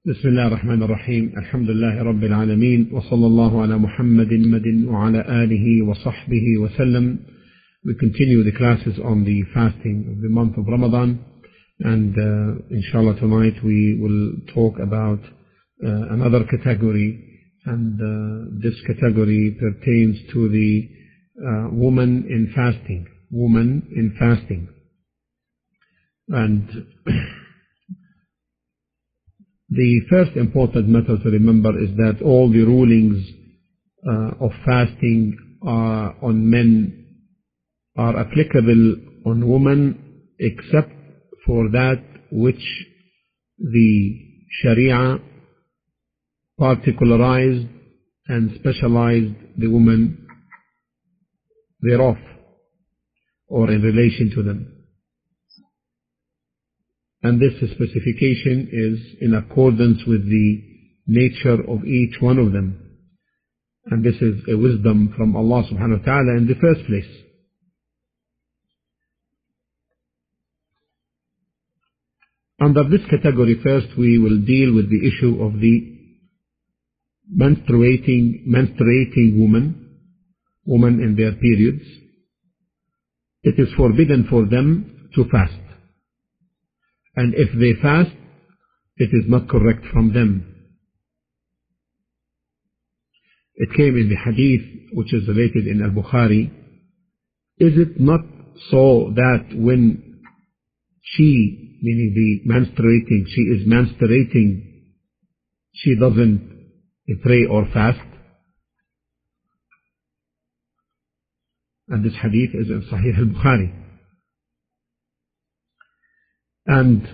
بسم الله الرحمن الرحيم. الحمد لله رب العالمين، وصلى الله على محمد وعلى آله وصحبه وسلم. We continue the classes on the fasting of the month of Ramadan, and inshallah tonight we will talk about another category, and this category pertains to the woman in fasting. Woman in fasting. And the first important matter to remember is that all the rulings of fasting on men are applicable on women, except for that which the Sharia particularized and specialized the woman thereof, or in relation to them. And this specification is in accordance with the nature of each one of them. And this is a wisdom from Allah subhanahu wa ta'ala in the first place. Under this category, first we will deal with the issue of the menstruating women in their periods. It is forbidden for them to fast. And if they fast, it is not correct from them. It came in the hadith which is related in Al-Bukhari. Is it not so that when she, meaning the menstruating, she is menstruating, she doesn't pray or fast? And this hadith is in Sahih Al-Bukhari. And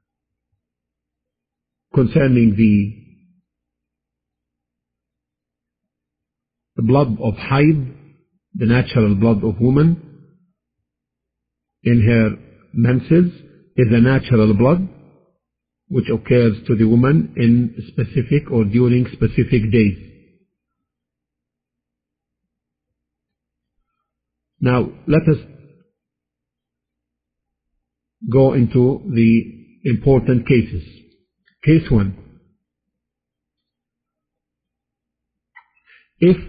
concerning the blood of haid, the natural blood of woman in her menses, is a natural blood which occurs to the woman in specific or during specific days. Now let us go into the important cases. Case 1. If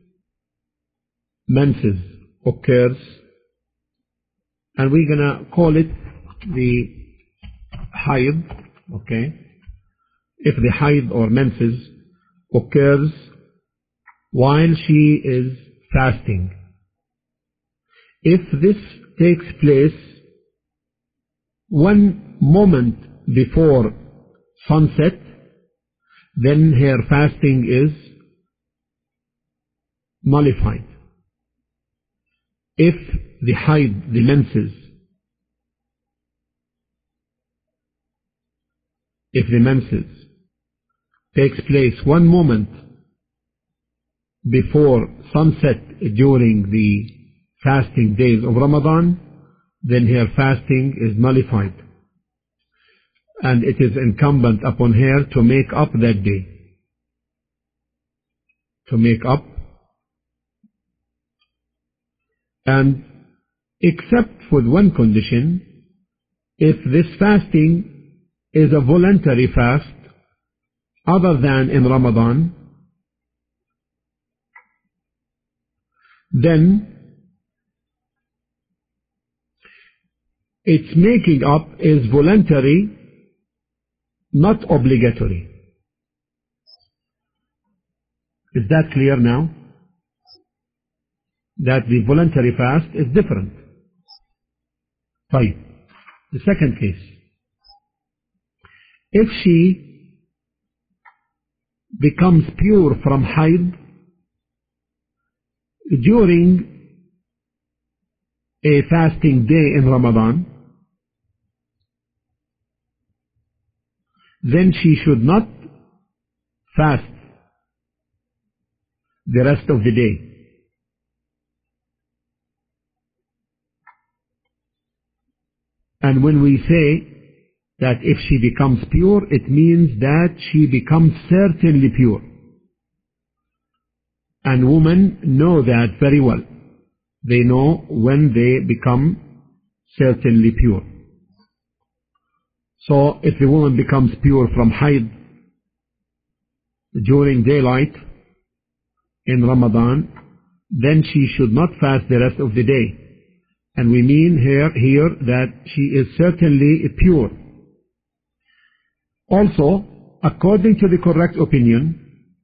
menses occurs, and we're gonna call it the haid, okay? If the haid or menses occurs while she is fasting, if this takes place 1 moment before sunset, then her fasting is nullified. If the haid, the menses, takes place 1 moment before sunset during the fasting days of Ramadan, then her fasting is nullified. And it is incumbent upon her to make up that day. And except for one condition, if this fasting is a voluntary fast other than in Ramadan, then its making up is voluntary, not obligatory. Is that clear now? That the voluntary fast is different. Right. The second case. If she becomes pure from haid during a fasting day in Ramadan, then she should not fast the rest of the day. And when we say that if she becomes pure, it means that she becomes certainly pure. And women know that very well. They know when they become certainly pure. So if the woman becomes pure from haid during daylight in Ramadan, then she should not fast the rest of the day. And we mean here that she is certainly pure. Also, according to the correct opinion,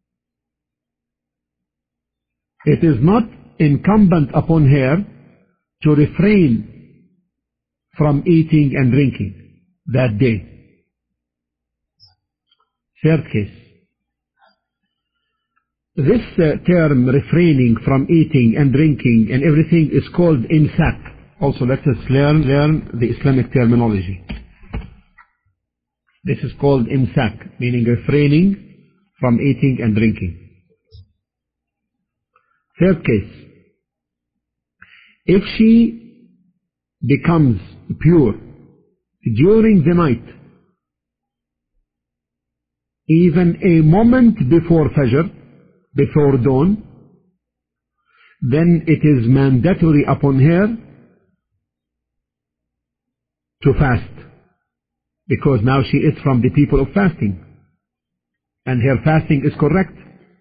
it is not incumbent upon her to refrain from eating and drinking that day. Third case. This term refraining from eating and drinking and everything is called imsak. Also, let us learn the Islamic terminology. This is called imsak, meaning refraining from eating and drinking. Third case. If she becomes pure during the night, even a moment before Fajr, before dawn, then it is mandatory upon her to fast, because now she is from the people of fasting and her fasting is correct.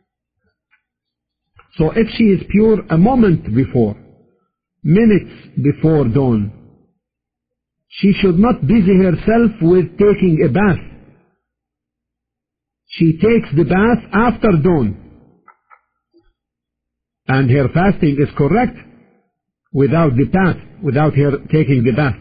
So if she is pure a moment before, minutes before dawn, she should not busy herself with taking a bath. She takes the bath after dawn, and her fasting is correct without the bath, without her taking the bath.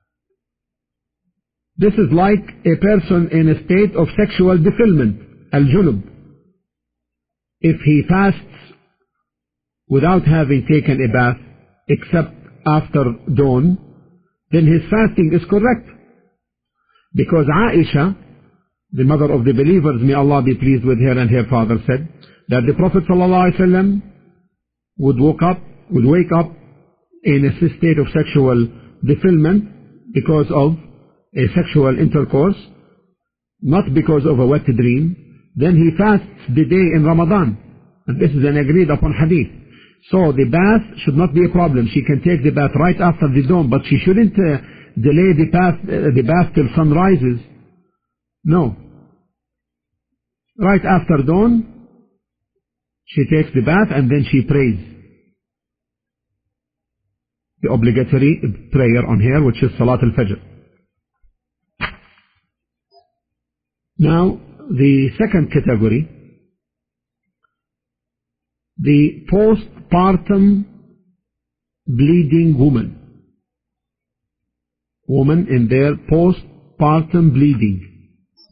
This is like a person in a state of sexual defilement, al-junub. If he fasts without having taken a bath, except after dawn, then his fasting is correct. Because Aisha, the mother of the believers, may Allah be pleased with her and her father, said that the Prophet ﷺ would wake up in a state of sexual defilement because of a sexual intercourse, not because of a wet dream. Then he fasts the day in Ramadan, and this is an agreed upon hadith. So the bath should not be a problem. She can take the bath right after the dawn, but she shouldn't delay the bath till sun rises. No. Right after dawn, she takes the bath and then she prays the obligatory prayer on her, which is Salat al-Fajr. Now, the second category, the postpartum bleeding woman. Women in their postpartum bleeding.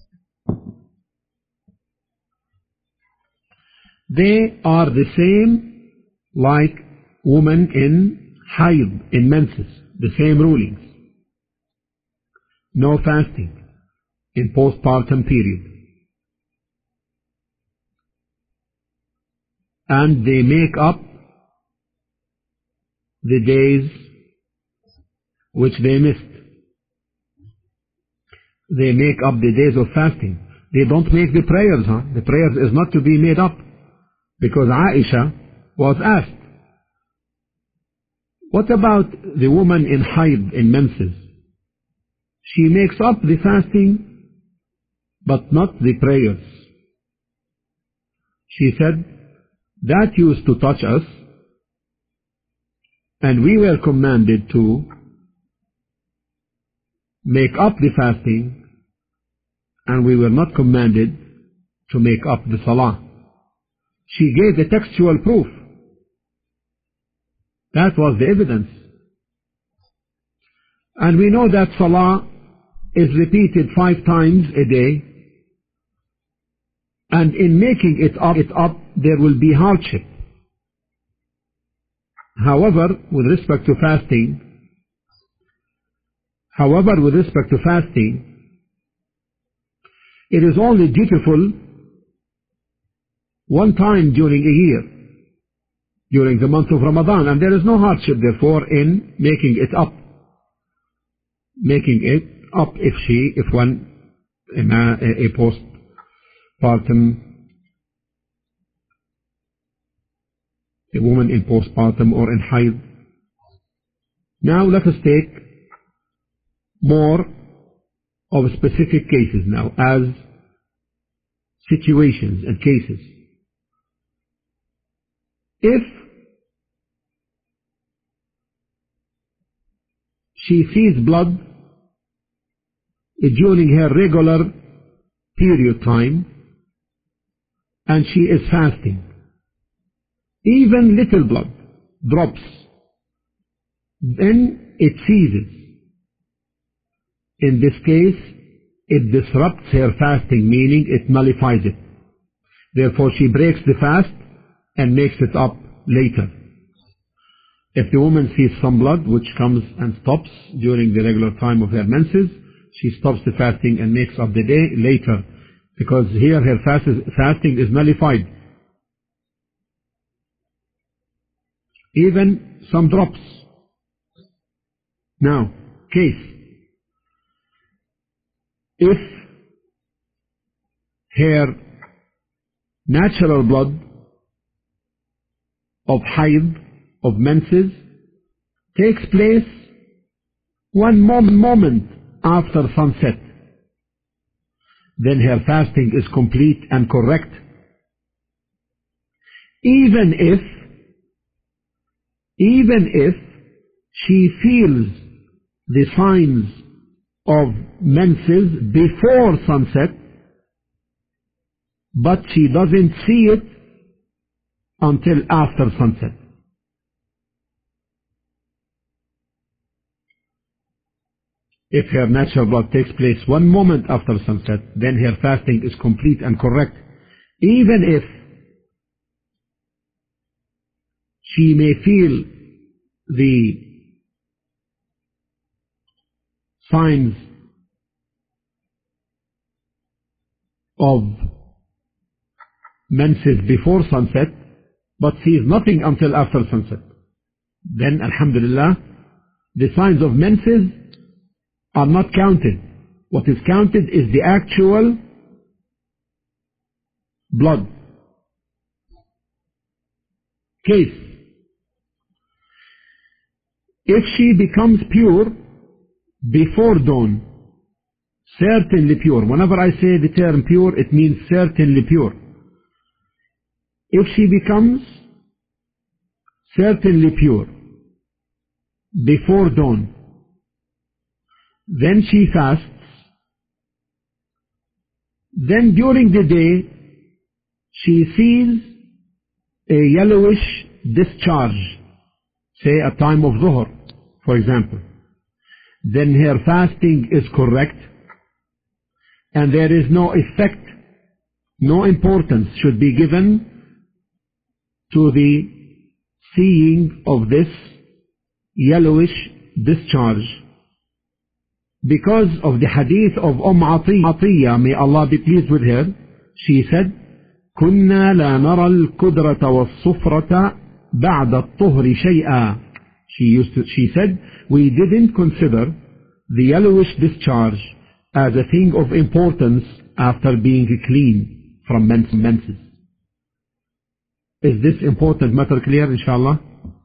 They are the same like women in hayd, in menses, the same rulings. No fasting in postpartum period. And they make up the days which they missed. They make up the days of fasting. They don't make the prayers, The prayers is not to be made up. Because Aisha was asked, what about the woman in hayd, in menses? She makes up the fasting, but not the prayers. She said, that used to touch us, and we were commanded to make up the fasting, and we were not commanded to make up the salah. She gave the textual proof. That was the evidence. And we know that salah is repeated 5 times a day, and in making it up, there will be hardship. However, with respect to fasting, it is only dutiful one time during a year, during the month of Ramadan, and there is no hardship therefore in making it up. Making it up if one a postpartum, a woman in postpartum or in hayd. Now let us take more of specific cases now, as situations and cases. If she sees blood during her regular period time and she is fasting, even little blood drops, then it ceases. In this case, it disrupts her fasting, meaning it nullifies it. Therefore, she breaks the fast and makes it up later. If the woman sees some blood which comes and stops during the regular time of her menses, she stops the fasting and makes up the day later, because here her fasting is nullified. Even some drops. Now, case. If her natural blood of hayd, of menses, takes place one moment after sunset, then her fasting is complete and correct. Even if she feels the signs of menses before sunset, but she doesn't see it until after sunset. If her natural blood takes place one moment after sunset, then her fasting is complete and correct. Even if she may feel the signs of menses before sunset, but sees nothing until after sunset, then alhamdulillah, the signs of menses are not counted. What is counted is the actual blood. Case. If she becomes pure before dawn, certainly pure. Whenever I say the term pure, it means certainly pure. If she becomes certainly pure before dawn, then she fasts. Then during the day, she sees a yellowish discharge, say at time of Zuhr, for example. Then her fasting is correct, and there is no effect, no importance should be given to the seeing of this yellowish discharge, because of the hadith of Atiyya, may Allah be pleased with her. She said, كنا لا نرى القدرة والصفرة بعد الطهر شيئا. She said, we didn't consider the yellowish discharge as a thing of importance after being clean from menses. Is this important matter clear, inshallah?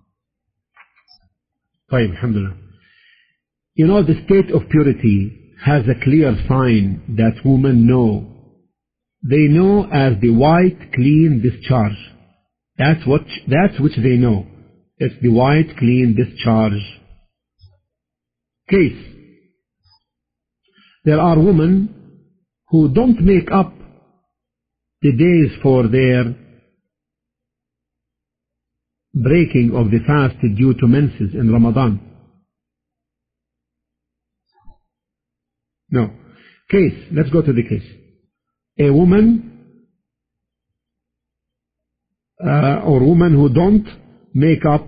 طيب, alhamdulillah. You know, the state of purity has a clear sign that women know. They know as the white, clean discharge. That's which they know. It's the white, clean discharge. Case. There are women who don't make up the days for their breaking of the fast due to menses in Ramadan. No. Case. Let's go to the case. A woman or women who don't make up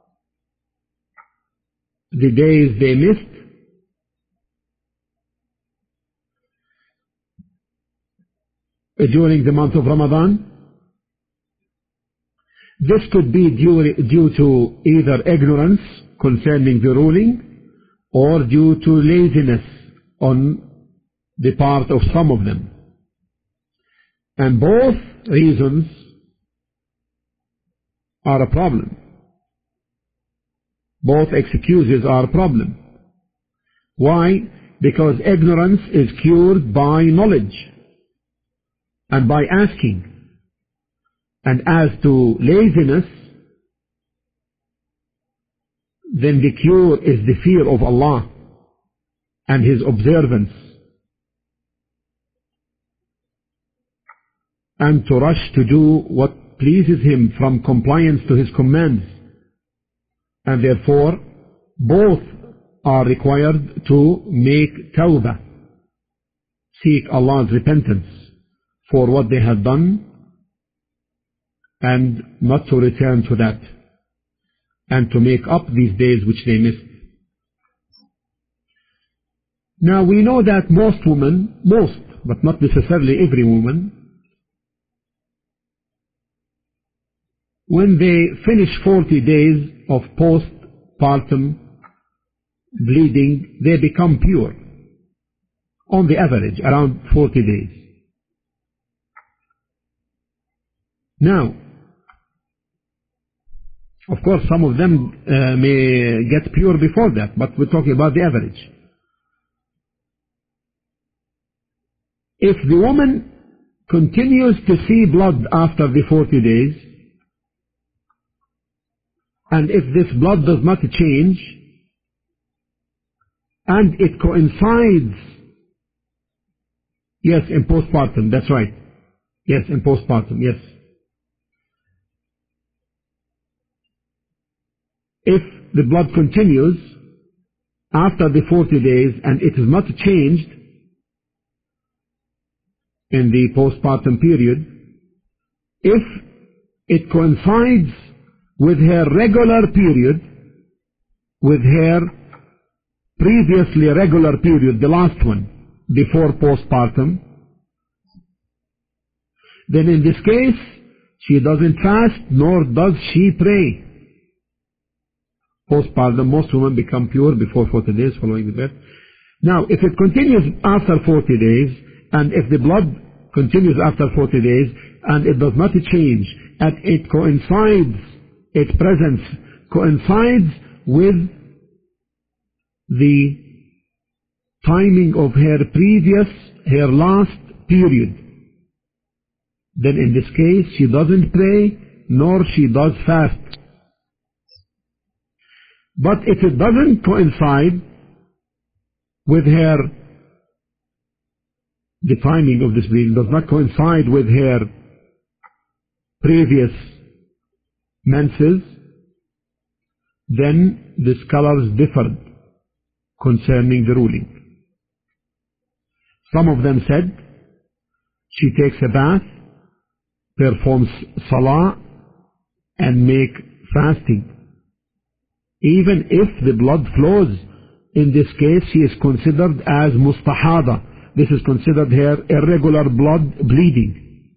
the days they missed during the month of Ramadan. This could be due to either ignorance concerning the ruling or due to laziness on the part of some of them. And both reasons are a problem. Both excuses are a problem. Why? Because ignorance is cured by knowledge. And by asking, and as to laziness, then the cure is the fear of Allah and His observance, and to rush to do what pleases Him from compliance to His commands. And therefore, both are required to make tawbah, seek Allah's repentance for what they have done, and not to return to that, and to make up these days which they missed. Now we know that most women, but not necessarily every woman, when they finish 40 days of postpartum bleeding, they become pure. On the average, around 40 days. Now, of course, some of them may get pure before that, but we're talking about the average. If the woman continues to see blood after the 40 days, and if this blood does not change, and it coincides, yes, in postpartum, that's right. Yes, in postpartum, yes. If the blood continues after the 40 days and it is not changed in the postpartum period, if it coincides with her regular period, with her previously regular period, the last one, before postpartum, then in this case, she doesn't fast, nor does she pray. Postpartum, most women become pure before 40 days following the birth. Now, if it continues after 40 days, and if the blood continues after 40 days, and it does not change, and it coincides, its presence coincides with the timing of her last period, then in this case she doesn't pray nor she does fast. But if it doesn't coincide with the timing of this bleeding does not coincide with her previous menses, then the scholars differed concerning the ruling. Some of them said she takes a bath, performs salah, and make fasting. Even if the blood flows, in this case she is considered as mustahada. This is considered her irregular blood bleeding.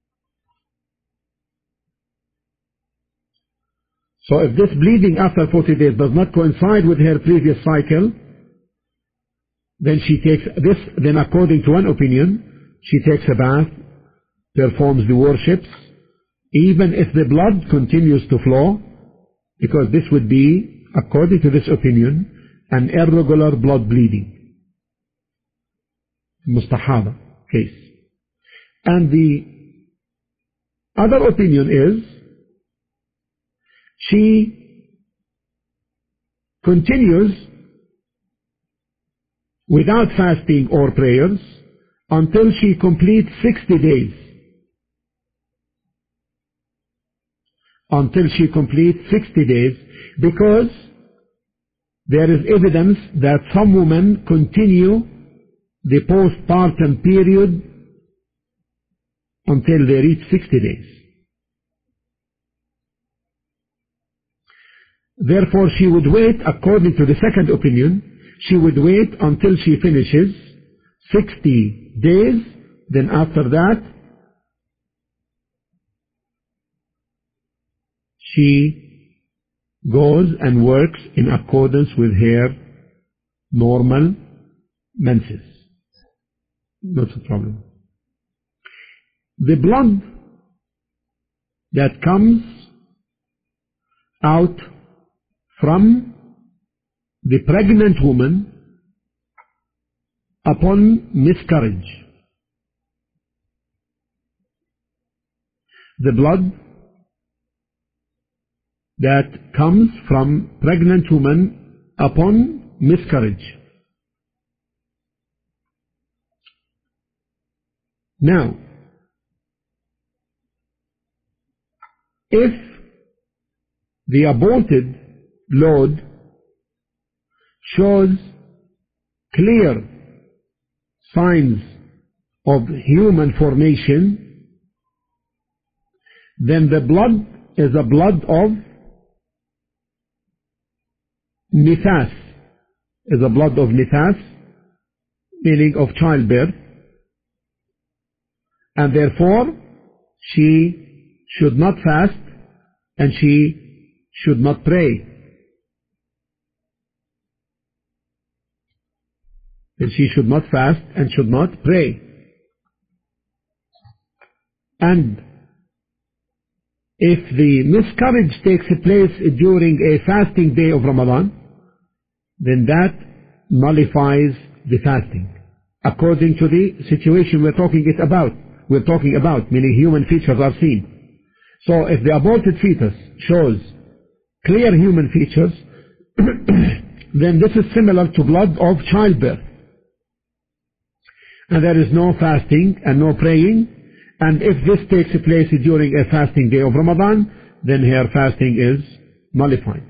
So if this bleeding after 40 days does not coincide with her previous cycle, then she takes this, then according to one opinion, she takes a bath, performs the worships, even if the blood continues to flow, because this would be, according to this opinion, an irregular blood bleeding. Mustahada case. And the other opinion is, she continues without fasting or prayers until she completes 60 days. Until she completes 60 days, because there is evidence that some women continue the postpartum period until they reach 60 days. Therefore, she would wait, according to the second opinion, she would wait until she finishes 60 days, then after that, she goes and works in accordance with her normal menses. Not a problem. The blood that comes out from the pregnant woman upon miscarriage, the blood that comes from pregnant women upon miscarriage. Now, if the aborted load shows clear signs of human formation, then the blood is a blood of nifas, is a blood of nifas, meaning of childbirth, and therefore she should not fast and she should not pray. And she should not fast and should not pray. And if the miscarriage takes place during a fasting day of Ramadan, then that nullifies the fasting, according to the situation we're talking about, meaning human features are seen. So if the aborted fetus shows clear human features, then this is similar to blood of childbirth. And there is no fasting and no praying. And if this takes place during a fasting day of Ramadan, then her fasting is nullified.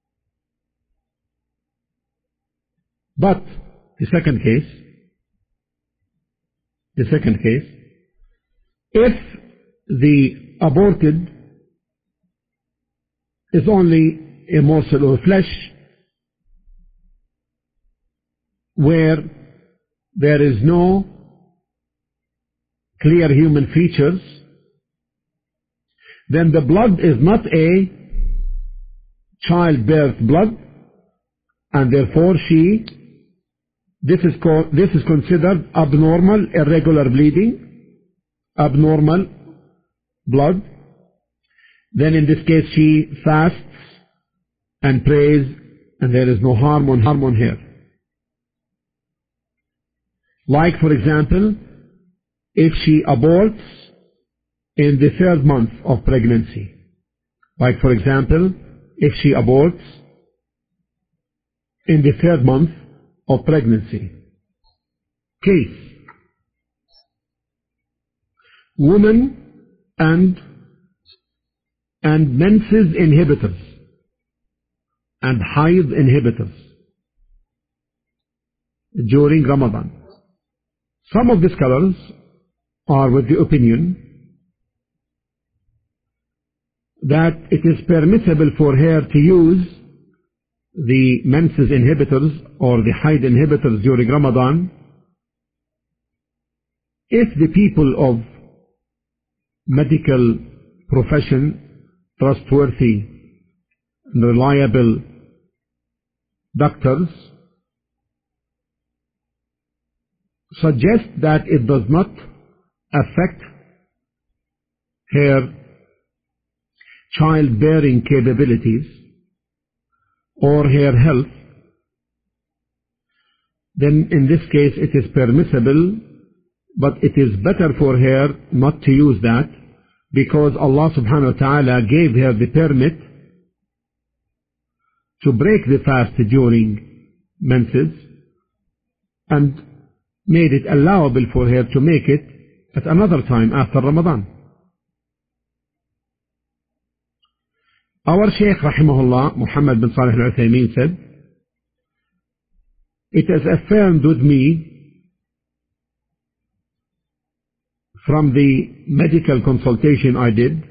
But the second case, if the aborted is only a morsel of flesh where there is no clear human features, then the blood is not a childbirth blood, and therefore this is considered abnormal, irregular bleeding, abnormal blood. Then in this case she fasts and prays, and there is no harm on her. Like, for example, if she aborts in the 3rd month of pregnancy. Like, for example, if she aborts in the 3rd month of pregnancy. Case: woman and menses inhibitors and haid inhibitors during Ramadan. Some of the scholars are with the opinion that it is permissible for her to use the menses inhibitors or the haid inhibitors during Ramadan if the people of medical profession, trustworthy and reliable doctors, suggest that it does not affect her childbearing capabilities or her health, then in this case it is permissible, but it is better for her not to use that, because Allah subhanahu wa ta'ala gave her the permit to break the fast during menses and made it allowable for her to make it at another time after Ramadan. Our Shaykh rahimahullah, Muhammad bin Salih al-Uthaymeen, said, "It is affirmed with me from the medical consultation I did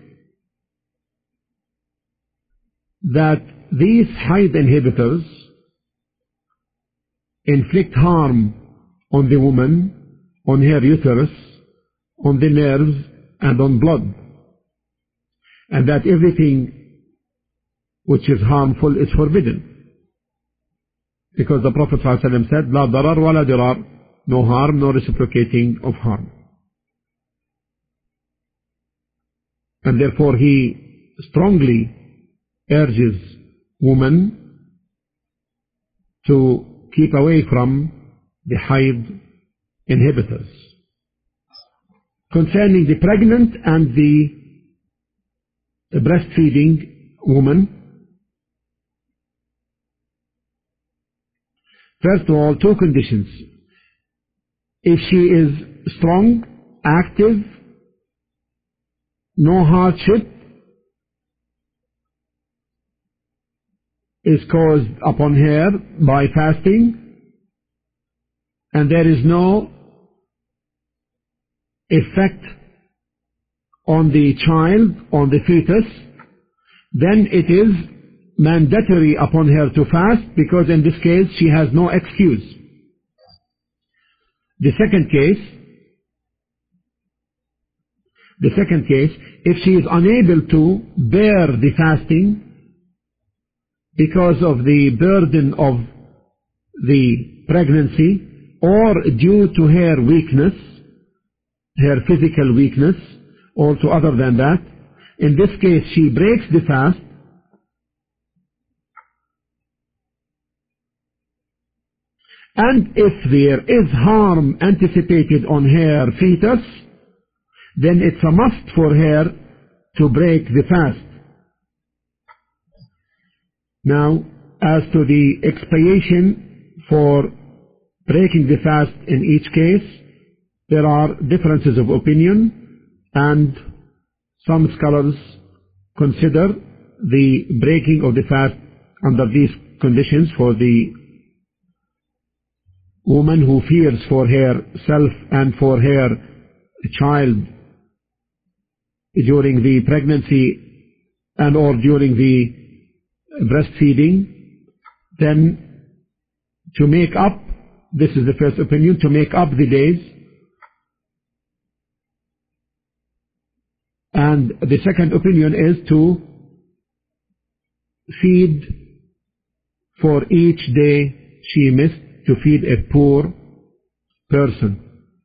that these haid inhibitors inflict harm on the woman, on her uterus, on the nerves, and on blood, and that everything which is harmful is forbidden. Because the Prophet ﷺ said, La darar wa la dirar, no harm, no reciprocating of harm. And therefore he strongly urges women to keep away from the haid inhibitors. Concerning the pregnant and the a breastfeeding woman, first of all, two conditions. If she is strong, active, no hardship is caused upon her by fasting, and there is no effect on the child, on the fetus, then it is mandatory upon her to fast, because in this case she has no excuse. The second case, if she is unable to bear the fasting because of the burden of the pregnancy, or due to her weakness, her physical weakness, or to other than that, in this case she breaks the fast, and if there is harm anticipated on her fetus, then it's a must for her to break the fast. Now, as to the expiation for breaking the fast in each case, there are differences of opinion, and some scholars consider the breaking of the fast under these conditions for the woman who fears for herself and for her child during the pregnancy and or during the breastfeeding, then to make up, this is the first opinion, to make up the days. And the second opinion is to feed for each day she missed, to feed a poor person.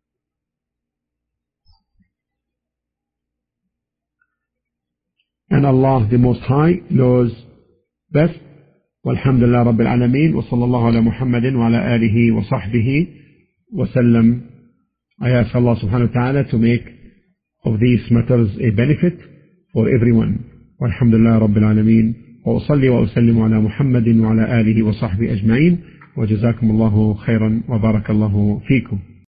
And Allah the Most High knows best. Walhamdulillah Rabbil Alameen, wa sallallahu ala Muhammadin wa ala alihi wa sahbihi wa sallam. I ask Allah subhanahu wa ta'ala to make of these matters a benefit for everyone. Walhamdulillah Rabbil Alameen. Wa usalli wa usallimu ala Muhammadin wa ala alihi wa sahbihi ajma'in. وجزاكم الله خيرا وبارك الله فيكم.